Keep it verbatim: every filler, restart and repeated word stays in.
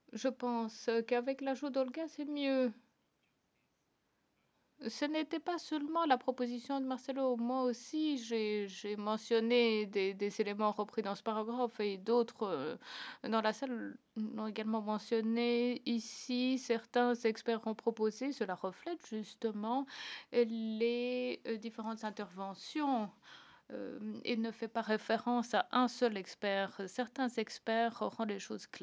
Je pense qu'avec l'ajout d'Olga, c'est mieux. Ce n'était pas seulement la proposition de Marcelo. Moi aussi, j'ai j'ai mentionné des, des éléments repris dans ce paragraphe et d'autres euh, dans la salle l'ont également mentionné. Ici, certains experts ont proposé, cela reflète justement les euh, différentes interventions euh, et ne fait pas référence à un seul expert. Certains experts rendent les choses claires.